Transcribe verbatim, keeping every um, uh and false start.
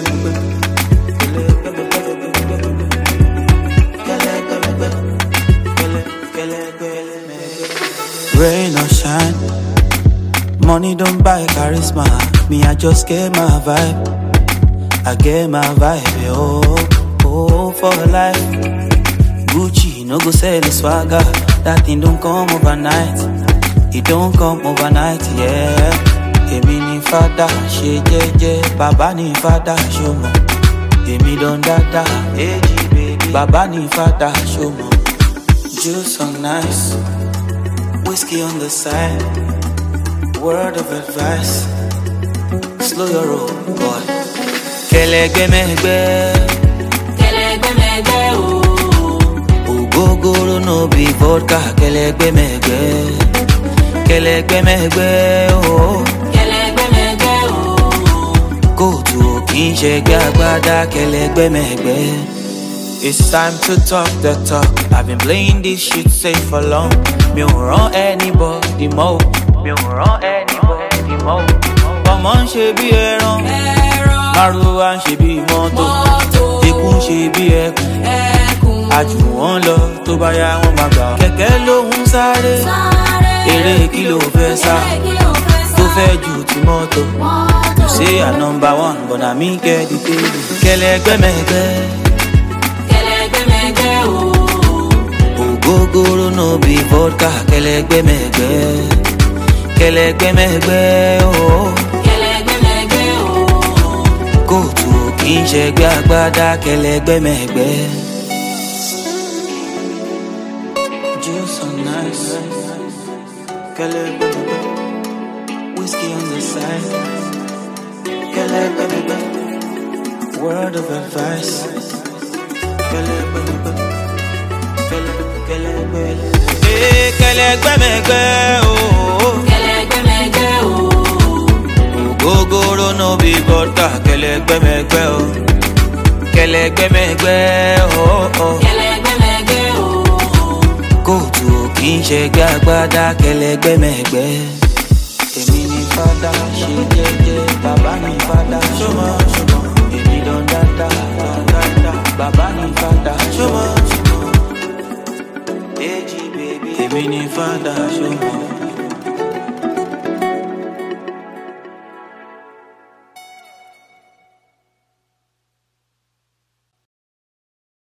Rain or shine, money don't buy charisma. Me, I just get my vibe. I get my vibe, oh, oh, for life. Gucci, no go sell the swagger. That thing don't come overnight. It don't come overnight, yeah. Emi ni fada, she jeje. Baba ni fada, show mo. Emi don dada, eji baby. Baba ni fada, show mo. Juice on nice, whiskey on the side. Word of advice, slow your roll, boy. Kelegbe megbe, kelegbe megbe, oh. Ogogoro no be vodka, kelegbe megbe, kelegbe megbe, oh. Kelegbe megbe, oh. Go to kinshege agbada, kelegbe megbe. It's time to talk the talk. I've been playing this shit safe for long. Me don't run anybody more. Me don't run anybody more. Come on, she be ẹran. Maruwa she be moto. Ekun she be ẹkùn. Àjùwọ̀n lọ tó bá yá wọn máa gbà. Kẹ̀kẹ́ ló ń sáré. Eré kí ló fẹ́ sá. Tó fẹ́ ju ti mọ́tò. You say I'm number one, but na me get the table. Kẹlẹgbẹ́ mẹ́gbẹ́. Ogogoro no be vodka, kelegbe megbe, kelegbe megbe, oh. Kelegbe megbe, oh. Go to kinshege agbada, kelegbe megbe. Juice on nice, kelegbe megbe. Whiskey on the side, kelegbe megbe. Word of advice, kelegbe megbe. Hey, kelegbe megbe, oh. Kelegbe megbe, oh. Ogogoro no be vodka, kelegbe megbe, oh. Kelegbe megbe, oh, oh. Kelegbe megbe, oh. Go to kinshege agbada, kelegbe megbe. Emi ni fada, she jeje, baba ni fada, show ma, show ma.